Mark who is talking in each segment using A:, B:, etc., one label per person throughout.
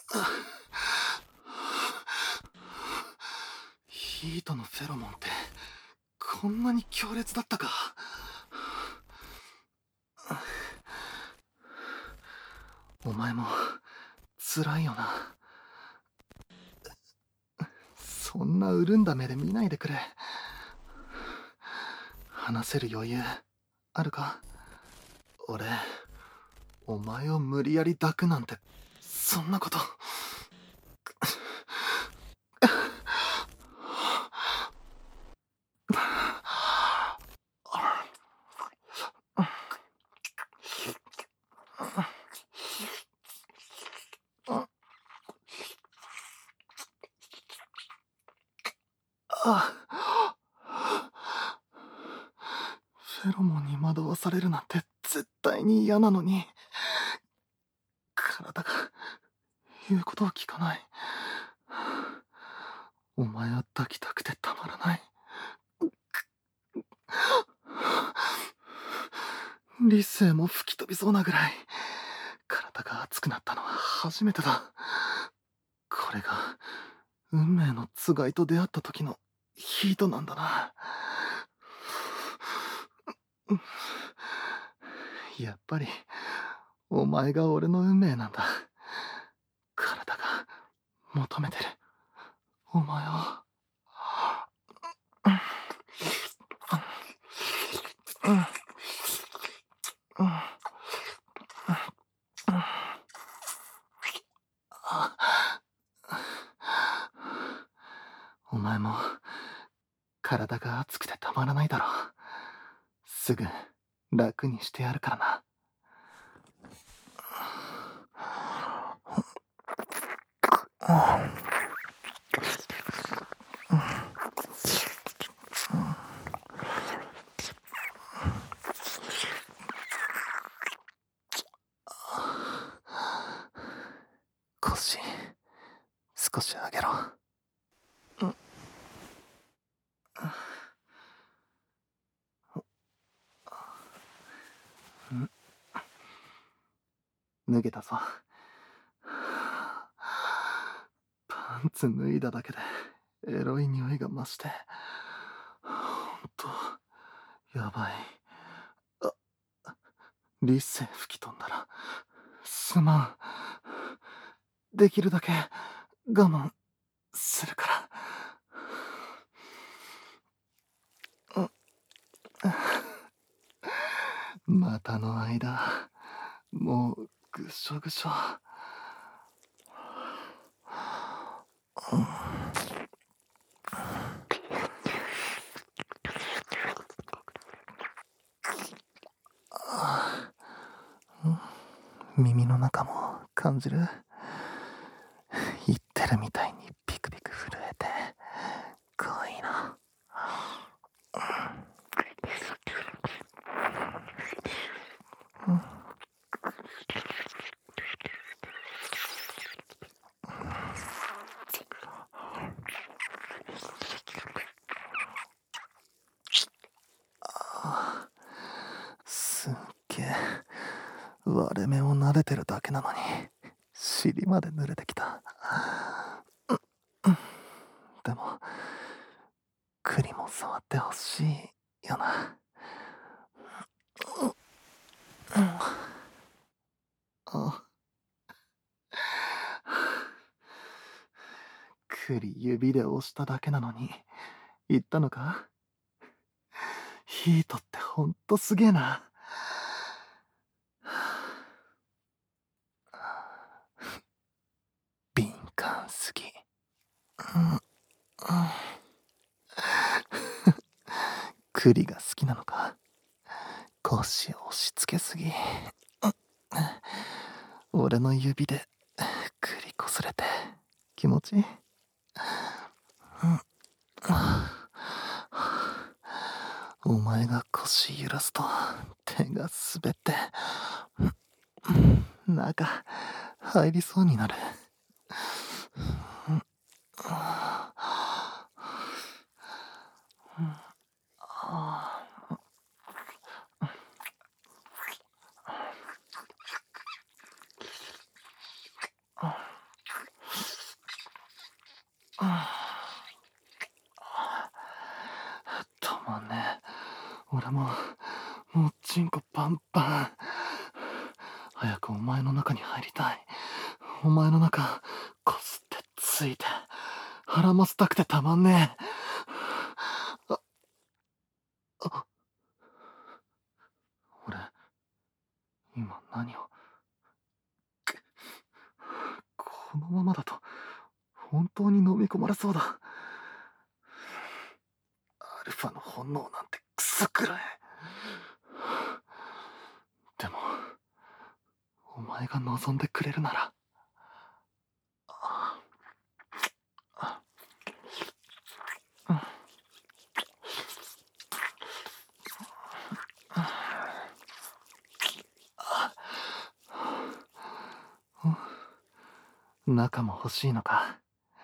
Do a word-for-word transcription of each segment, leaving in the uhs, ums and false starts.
A: ヒートのフェロモンってこんなに強烈だったか。お前も辛いよな。そんな潤んだ目で見ないでくれ。話せる余裕あるか？俺、お前を無理やり抱くなんて、そんなこと。あ、フェロモンに惑わされるなんて絶対に嫌なのに、体が言うことを聞かない。お前は抱きたくてたまらない。理性も吹き飛びそうなぐらい体が熱くなったのは初めてだ。これが運命のつがいと出会った時のヒートなんだな。やっぱりお前が俺の運命なんだ。体が求めてるお前を。お前も体が熱くてたまらないだろう。すぐ楽にしてやるからな。腰少し上げろ。脱げたぞ。パンツ脱いだだけでエロい匂いが増して、ほんとやばい。あ、理性吹き飛んだらすまん。できるだけ我慢するから。股の間もうぐしょぐしょ。耳の中も感じる？言ってるみたいにピクピク震えて可愛いな。すっげえ割れ目を撫でてるだけなのに尻まで濡れてきた。でも栗も触ってほしいよな。あ、栗指で押しただけなのに言ったのか？ヒートってほんとすげえな。敏感すぎ。栗が好きなのか？腰押し付けすぎ。俺の指で栗こすれて気持ちいい。お前が腰揺らすと手が滑って中入りそうになる。 止まんねえ。俺も、もうチンコパンパン。早くお前の中に入りたい。お前の中、こすってついて、腹ませたくてたまんねえ。あ、あ、俺、今何を。このままだと、本当に飲み込まれそうだ。アルファの本能なんてクソくらい。でも、お前が望んでくれるなら。ああ中も欲しいのか。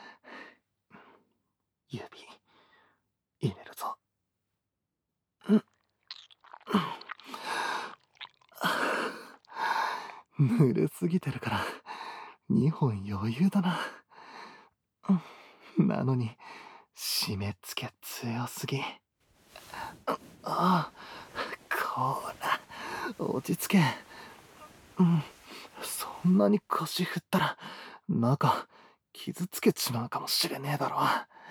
A: 指、入れるぞ。濡れすぎてるから、にほん余裕だな。なのに、締め付け強すぎ。ああ、こら、落ち着け。うん、そんなに腰振ったら、中、傷つけちまうかもしれねえだろ。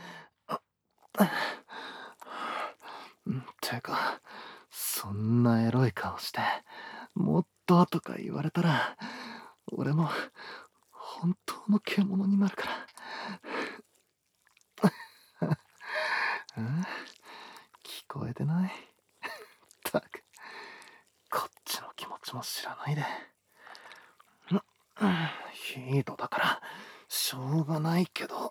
A: てか、そんなエロい顔して、もっととか言われたら、俺も、本当の獣になるから。ん？聞こえてない？たく、こっちの気持ちも知らないで。ヒートだから、しょうがないけど。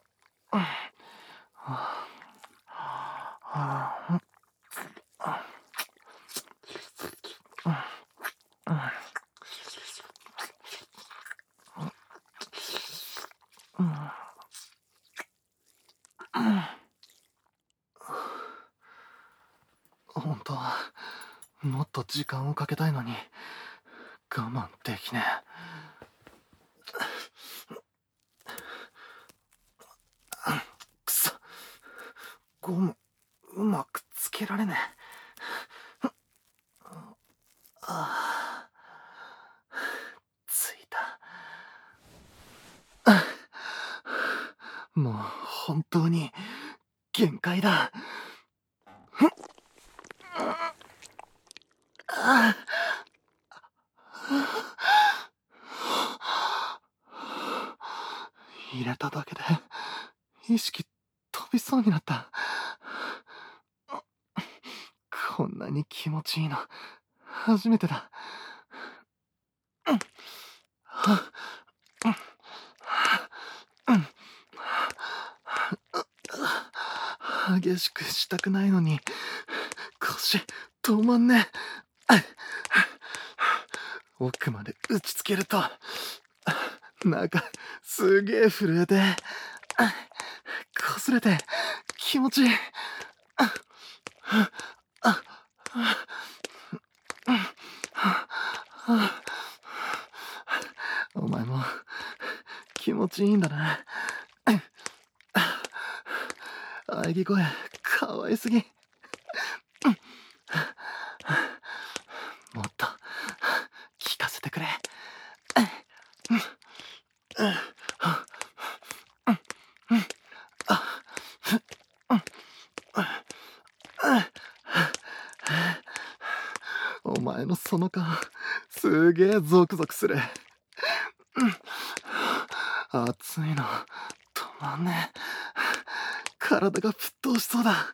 A: 本当はもっと時間をかけたいのに我慢できねえ。くそ、ゴムうまくつけられねえ。ああ、ついた。もう本当に限界だ。入れただけで意識飛びそうになった。こんなに気持ちいいの初めてだ。激しくしたくないのに腰止まんねえ。奥まで打ちつけると中すげえ震えて擦れて気持ちいい。お前も気持ちいいんだな。喘ぎ声かわいすぎ。もっと聞かせてくれ。お前のその顔すげえゾクゾクする。熱いの止まんねえ。体が沸騰しそうだ。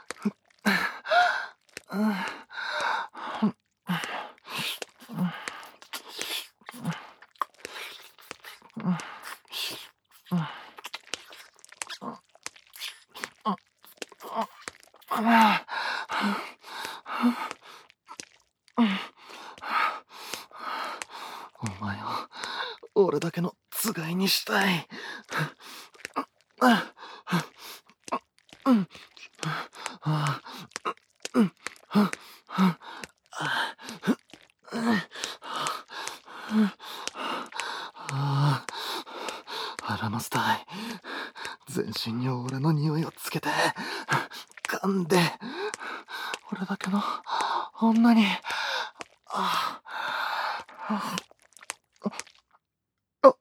A: お前を俺だけのつがいにしたい。腹マスたい。 全身に俺の匂いをつけて、噛んで、俺だけの女に、ああ、あ、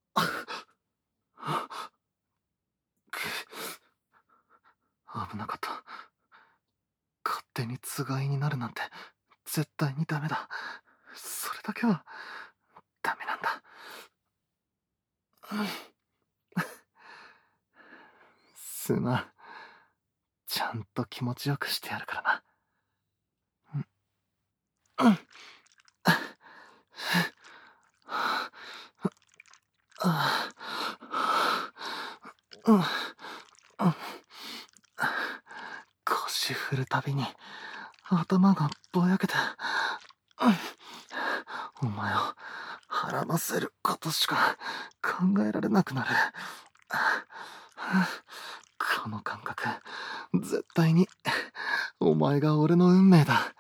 A: 危なかった。勝手につがいになるなんて絶対にダメだ。それだけはダメなんだ。うん、すまん。ちゃんと気持ちよくしてやるからな。うん、うん、あうん、うん、腰振るたびに頭がぼやけて、うん、お前を腹ませることしか考えられなくなる。この感覚、絶対にお前が俺の運命だ。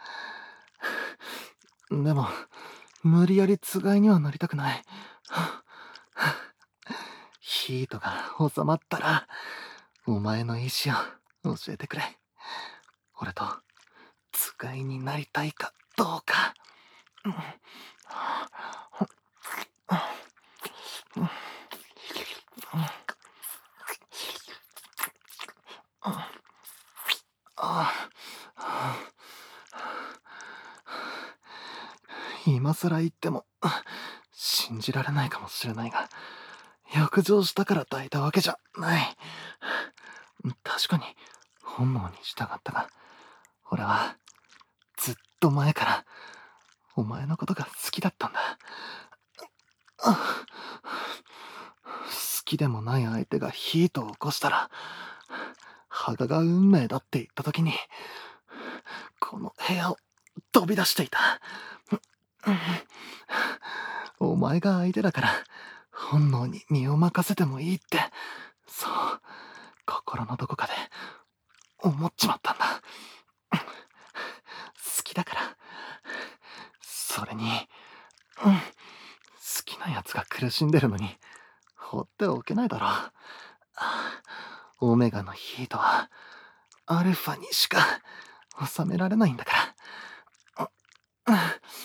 A: でも、無理やりつがいにはなりたくない。ヒートが収まったら、お前の意志を教えてくれ。俺とつがいになりたいかどうか。今更言っても信じられないかもしれないが、欲情したから抱いたわけじゃない。確かに本能に従ったが、俺はずっと前からお前のことが好きだったんだ。好きでもない相手がヒートを起こしたら、羽賀が運命だって言った時に、この部屋を飛び出していた。お前が相手だから本能に身を任せてもいいって、そう心のどこかで思っちまったんだ。好きだから。それに、うん、好きなやつが苦しんでるのに放っておけないだろう。オメガのヒートはアルファにしか収められないんだから。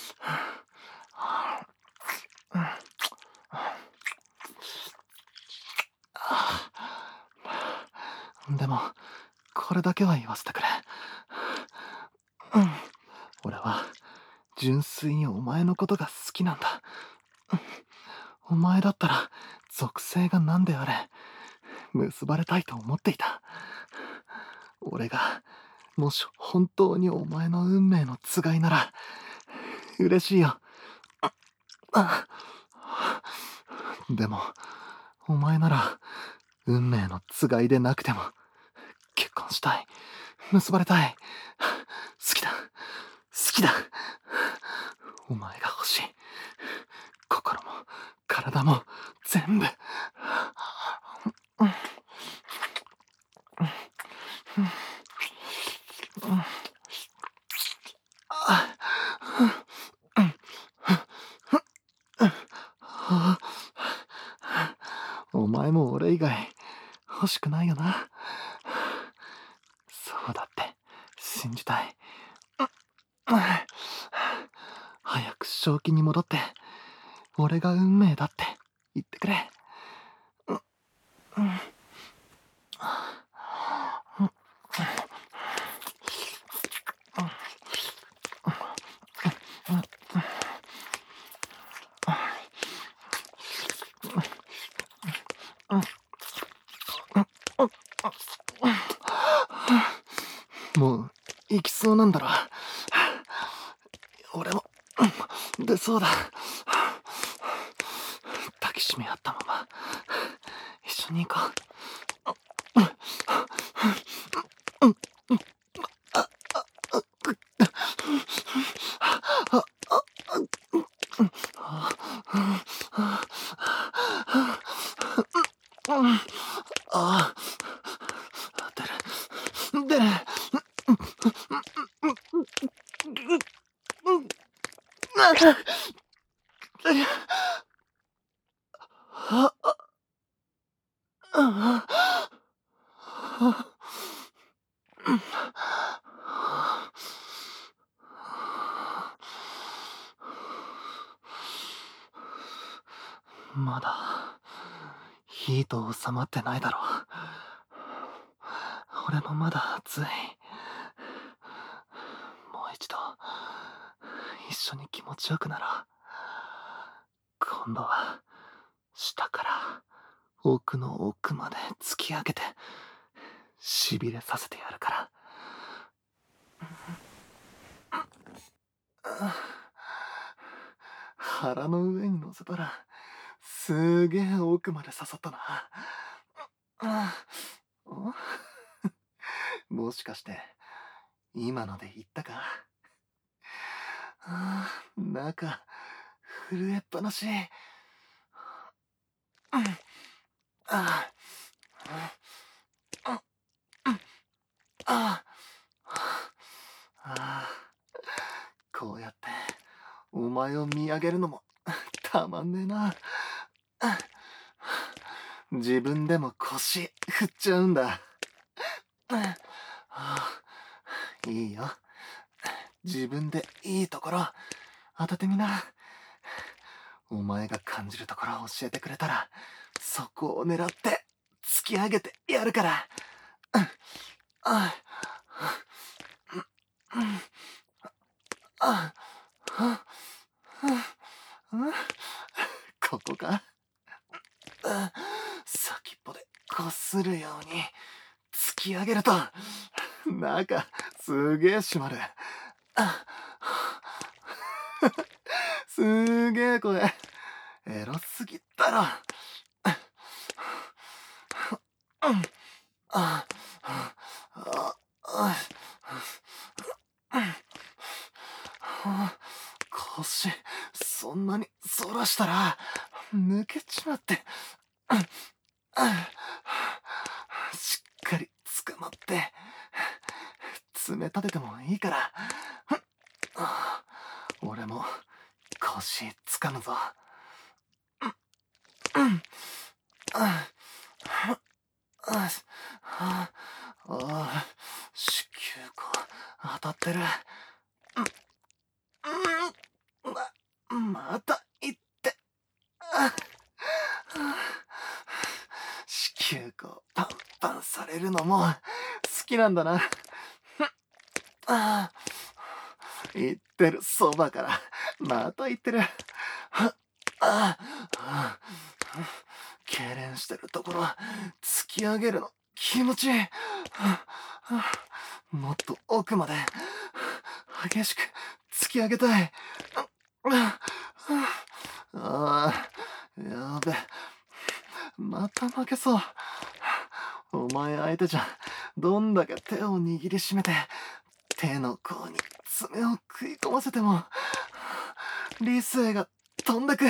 A: でも、これだけは言わせてくれ。うん、俺は純粋にお前のことが好きなんだ。お前だったら属性が何であれ結ばれたいと思っていた。俺がもし本当にお前の運命のつがいなら嬉しいよ。あでもお前なら運命のつがいでなくても結婚したい、結ばれたい、好きだ、好きだ。お前が欲しい。心も体も全部。お前も俺以外欲しくないよな。そうだって信じたい。早く正気に戻って俺が運命だって言ってくれ。もう行きそうなんだろ。俺も出そうだ。抱きしめ合ったまま一緒に行こう。ああ、出る出る。あああまだヒート収まってないだろ。俺もまだ暑い。もう一度一緒に気持ちよくなろう。今度は下から奥の奥まで突き上げてしびれさせてやるから。腹の上に乗せたらすげえ奥まで刺さったな。もしかして今ので言ったか？中震えっぱなし。あああ、こうやってお前を見上げるのもたまんねえな。自分でも腰振っちゃうんだ。いいよ。自分でいいところ当ててみな。お前が感じるところを教えてくれたらそこを狙って突き上げてやるから。ここか。先っぽでこするように突き上げると中すげえ締まる。すげえ声エロすぎだろ。腰そんなに反らしたら抜けちまって。しっかり捕まって爪立ててもいいから。俺も腰掴むぞ。ああ、子宮口当たってる。ま、またいって。子宮口パンパンされるのも好きなんだな。言ってるそばからまた言ってる。痙攣してるところ突き上げるの気持ちいい。もっと奥まで激しく突き上げたい。ああ、やべ、また負けそう。お前相手じゃどんだけ手を握りしめて手の甲に爪を食い込ませても理性が飛んでく。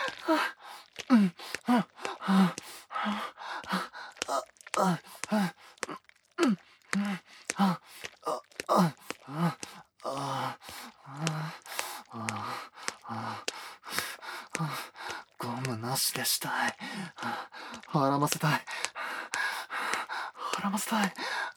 A: ゴムなしでしたい。腹ませたい。腹ませたい。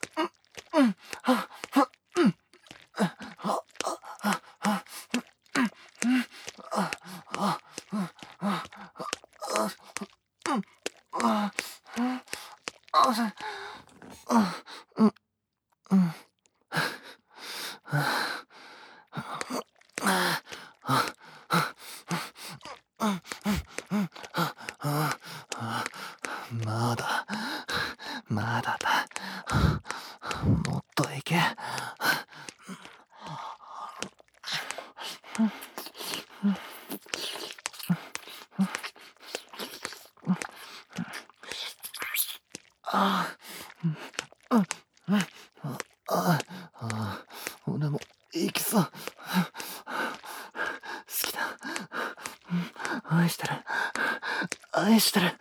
A: まだまだだ。もっといけ。ああ、俺も行きそう。好きだ。愛してる。愛してる。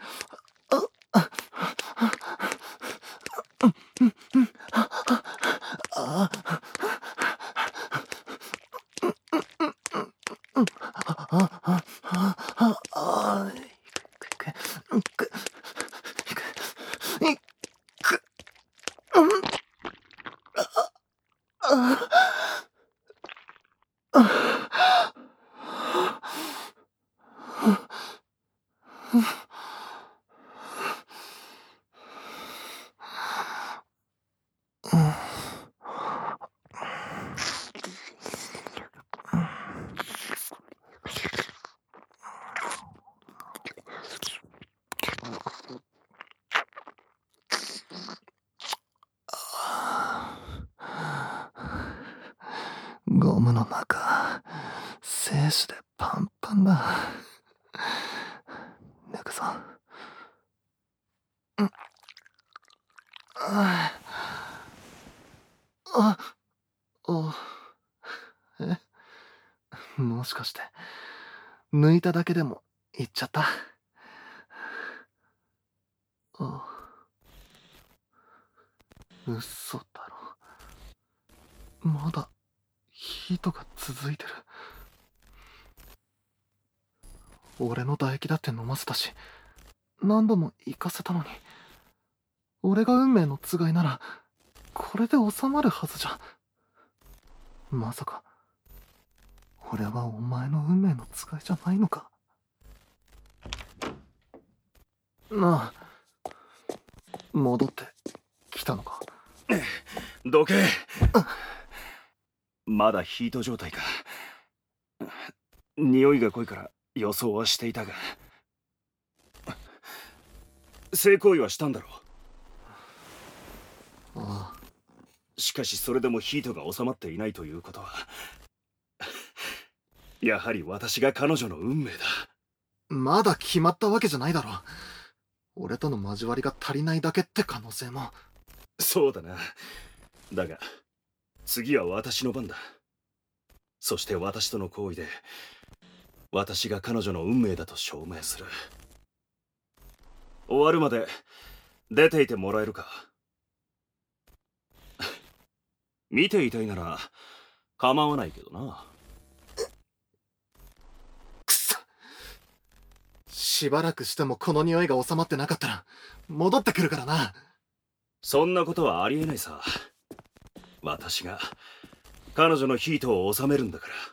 A: ゴムの中、精子でパンパンだ。抜くぞ。うん。ああ。あ、え、もしかして、抜いただけでもいっちゃった？あ、嘘だろ。まだヒートが続いてる。俺の唾液だって飲ませたし、何度も行かせたのに。俺が運命のつがいなら、これで収まるはずじゃ。まさか、俺はお前の運命のつがいじゃないのか？なあ、戻ってきたのか？
B: どけ。まだヒート状態か。匂いが濃いから予想はしていたが、性行為はしたんだろ
A: う。ああ。
B: しかしそれでもヒートが収まっていないということは、やはり私が彼女の運命だ。
A: まだ決まったわけじゃないだろ。俺との交わりが足りないだけって可能性も。
B: そうだな。だが次は私の番だ。そして私との行為で私が彼女の運命だと証明する。終わるまで出ていてもらえるか？見ていたいなら構わないけどな。
A: くそ。しばらくしてもこの匂いが収まってなかったら戻ってくるからな。
B: そんなことはありえないさ。私が彼女のヒートを収めるんだから。